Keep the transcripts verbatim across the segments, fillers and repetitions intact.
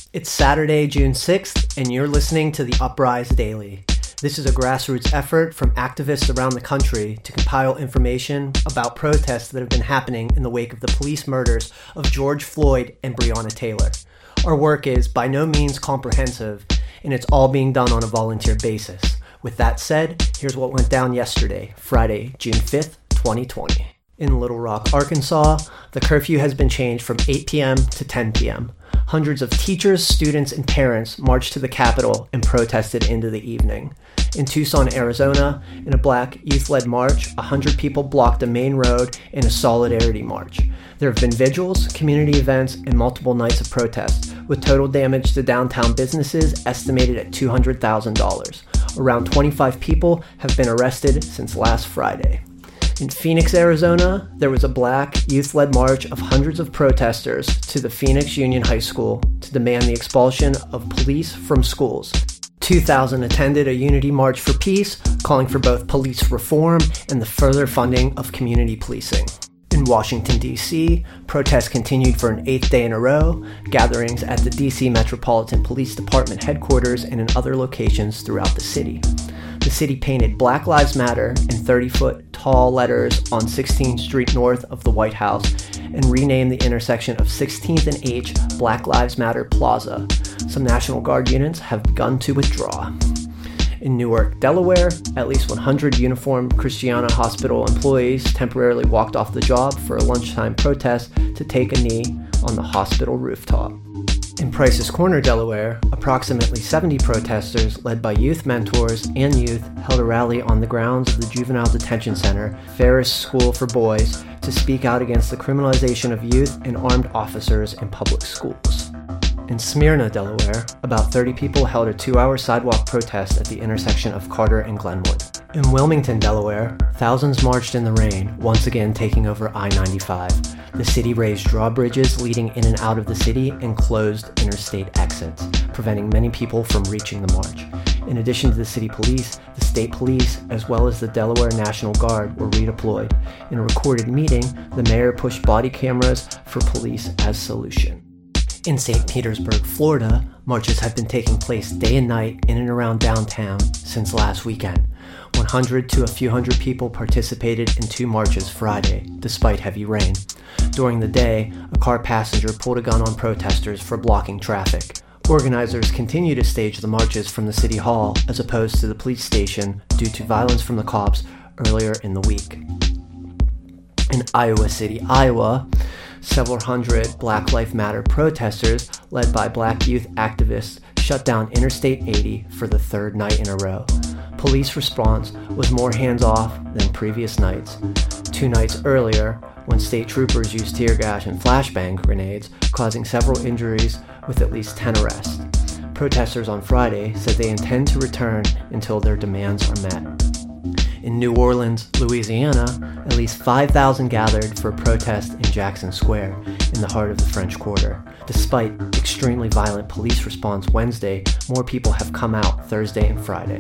It's Saturday, June sixth, and you're listening to the Uprise Daily. This is a grassroots effort from activists around the country to compile information about protests that have been happening in the wake of the police murders of George Floyd and Breonna Taylor. Our work is by no means comprehensive, and it's all being done on a volunteer basis. With that said, here's what went down yesterday, Friday, June fifth, twenty twenty. In Little Rock, Arkansas, the curfew has been changed from eight p.m. to ten p.m. Hundreds of teachers, students, and parents marched to the Capitol and protested into the evening. In Tucson, Arizona, in a black youth-led march, one hundred people blocked a main road in a solidarity march. There have been vigils, community events, and multiple nights of protests, with total damage to downtown businesses estimated at two hundred thousand dollars. Around twenty-five people have been arrested since last Friday. In Phoenix, Arizona, there was a black, youth-led march of hundreds of protesters to the Phoenix Union High School to demand the expulsion of police from schools. two thousand attended a unity march for peace, calling for both police reform and the further funding of community policing. In Washington, D C, protests continued for an eighth day in a row, gatherings at the D C Metropolitan Police Department headquarters and in other locations throughout the city. The city painted Black Lives Matter in thirty-foot tall letters on sixteenth Street north of the White House and renamed the intersection of sixteenth and H Black Lives Matter Plaza. Some National Guard units have begun to withdraw. In Newark, Delaware, at least one hundred uniformed Christiana Hospital employees temporarily walked off the job for a lunchtime protest to take a knee on the hospital rooftop. In Price's Corner, Delaware, approximately seventy protesters led by youth mentors and youth held a rally on the grounds of the Juvenile Detention Center, Ferris School for Boys, to speak out against the criminalization of youth and armed officers in public schools. In Smyrna, Delaware, about thirty people held a two-hour sidewalk protest at the intersection of Carter and Glenwood. In Wilmington, Delaware, thousands marched in the rain, once again taking over I ninety-five. The city raised drawbridges leading in and out of the city and closed interstate exits, preventing many people from reaching the march. In addition to the city police, the state police, as well as the Delaware National Guard, were redeployed. In a recorded meeting, the mayor pushed body cameras for police as solution. In Saint Petersburg, Florida, marches have been taking place day and night in and around downtown since last weekend. one hundred to a few hundred people participated in two marches Friday, despite heavy rain. During the day, a car passenger pulled a gun on protesters for blocking traffic. Organizers continue to stage the marches from the city hall as opposed to the police station due to violence from the cops earlier in the week. In Iowa City, Iowa, several hundred Black Lives Matter protesters, led by black youth activists, shut down Interstate eighty for the third night in a row. Police response was more hands-off than previous nights. Two nights earlier, when state troopers used tear gas and flashbang grenades, causing several injuries with at least ten arrests. Protesters on Friday said they intend to return until their demands are met. In New Orleans, Louisiana, at least five thousand gathered for a protest in Jackson Square, in the heart of the French Quarter. Despite extremely violent police response Wednesday, more people have come out Thursday and Friday.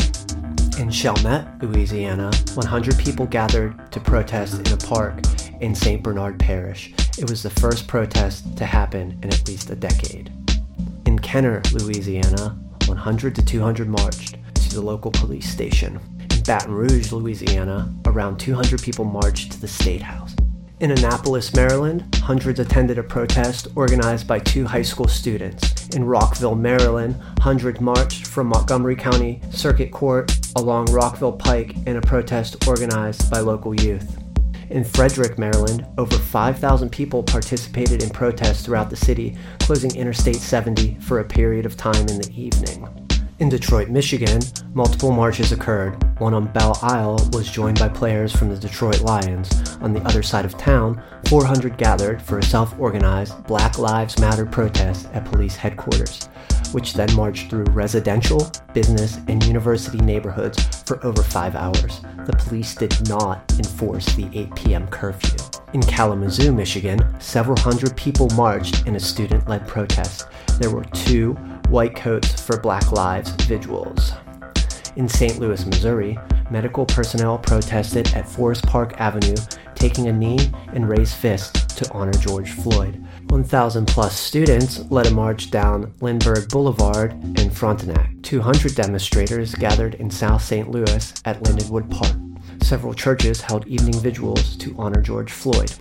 In Chalmette, Louisiana, one hundred people gathered to protest in a park in Saint Bernard Parish. It was the first protest to happen in at least a decade. In Kenner, Louisiana, one hundred to two hundred marched to the local police station. In Baton Rouge, Louisiana, around two hundred people marched to the State House. In Annapolis, Maryland, hundreds attended a protest organized by two high school students. In Rockville, Maryland, hundreds marched from Montgomery County Circuit Court along Rockville Pike in a protest organized by local youth. In Frederick, Maryland, over five thousand people participated in protests throughout the city, closing Interstate seventy for a period of time in the evening. In Detroit, Michigan, multiple marches occurred. One on Belle Isle was joined by players from the Detroit Lions. On the other side of town, four hundred gathered for a self-organized Black Lives Matter protest at police headquarters, which then marched through residential, business, and university neighborhoods for over five hours. The police did not enforce the eight p.m. curfew. In Kalamazoo, Michigan, several hundred people marched in a student-led protest. There were two White Coats for Black Lives vigils. In Saint Louis, Missouri, medical personnel protested at Forest Park Avenue, taking a knee and raised fists to honor George Floyd. one thousand plus students led a march down Lindbergh Boulevard in Frontenac. two hundred demonstrators gathered in South Saint Louis at Lindenwood Park. Several churches held evening vigils to honor George Floyd.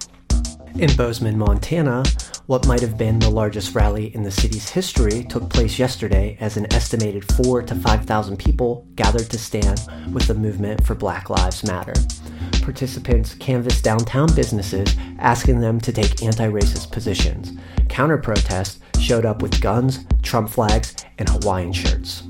In Bozeman, Montana, what might have been the largest rally in the city's history took place yesterday as an estimated four to five thousand people gathered to stand with the movement for Black Lives Matter. Participants canvassed downtown businesses, asking them to take anti-racist positions. Counter-protests showed up with guns, Trump flags, and Hawaiian shirts.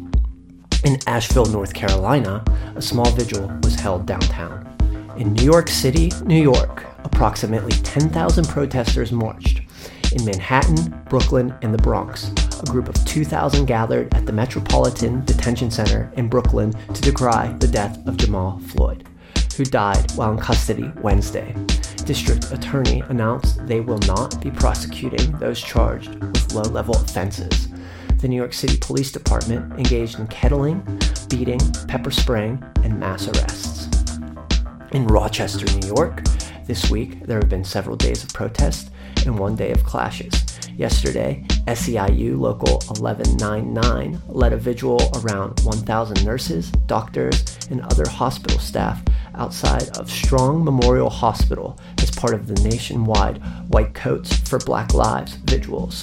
In Asheville, North Carolina, a small vigil was held downtown. In New York City, New York, approximately ten thousand protesters marched. In Manhattan, Brooklyn, and the Bronx, a group of two thousand gathered at the Metropolitan Detention Center in Brooklyn to decry the death of Jamal Floyd, who died while in custody Wednesday. District Attorney announced they will not be prosecuting those charged with low-level offenses. The New York City Police Department engaged in kettling, beating, pepper spraying, and mass arrests. In Rochester, New York, this week there have been several days of protest and one day of clashes. Yesterday, S E I U Local eleven ninety-nine led a vigil around one thousand nurses, doctors, and other hospital staff outside of Strong Memorial Hospital as part of the nationwide White Coats for Black Lives vigils.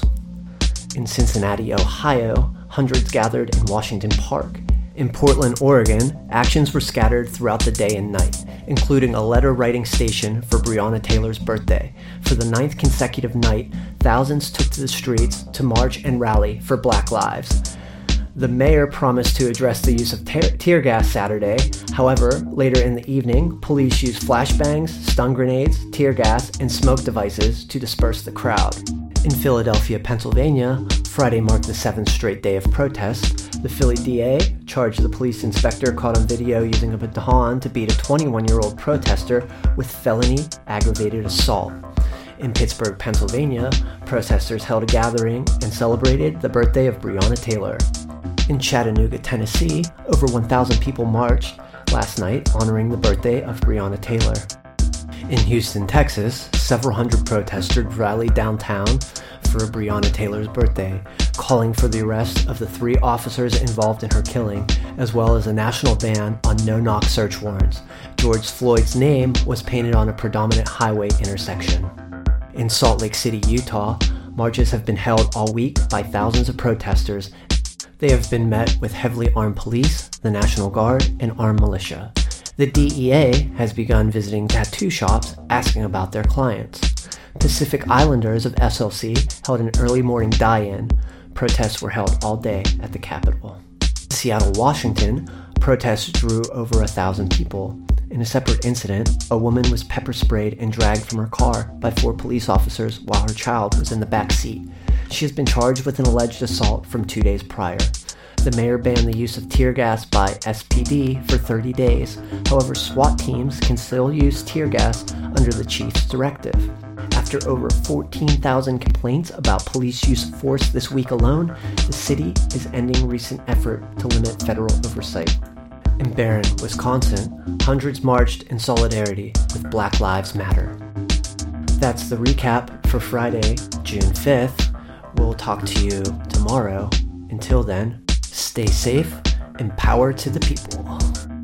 In Cincinnati, Ohio, hundreds gathered in Washington Park. In Portland, Oregon, actions were scattered throughout the day and night, including a letter-writing station for Breonna Taylor's birthday. For the ninth consecutive night, thousands took to the streets to march and rally for Black Lives. The mayor promised to address the use of te- tear gas Saturday. However, later in the evening, police used flashbangs, stun grenades, tear gas, and smoke devices to disperse the crowd. In Philadelphia, Pennsylvania, Friday marked the seventh straight day of protests. The Philly D A charged the police inspector caught on video using a baton to beat a twenty-one-year-old protester with felony aggravated assault. In Pittsburgh, Pennsylvania, protesters held a gathering and celebrated the birthday of Breonna Taylor. In Chattanooga, Tennessee, over one thousand people marched last night honoring the birthday of Breonna Taylor. In Houston, Texas, several hundred protesters rallied downtown for Breonna Taylor's birthday, calling for the arrest of the three officers involved in her killing, as well as a national ban on no-knock search warrants. George Floyd's name was painted on a predominant highway intersection. In Salt Lake City, Utah, marches have been held all week by thousands of protesters. They have been met with heavily armed police, the National Guard, and armed militia. The D E A has begun visiting tattoo shops asking about their clients. Pacific Islanders of S L C held an early morning die-in. Protests were held all day at the Capitol. In Seattle, Washington, protests drew over a thousand people. In a separate incident, a woman was pepper sprayed and dragged from her car by four police officers while her child was in the back seat. She has been charged with an alleged assault from two days prior. The mayor banned the use of tear gas by S P D for thirty days. However, SWAT teams can still use tear gas under the chief's directive. After over fourteen thousand complaints about police use of force this week alone, the city is ending recent effort to limit federal oversight. In Barron, Wisconsin, hundreds marched in solidarity with Black Lives Matter. That's the recap for Friday, June fifth. We'll talk to you tomorrow. Until then, stay safe and power to the people.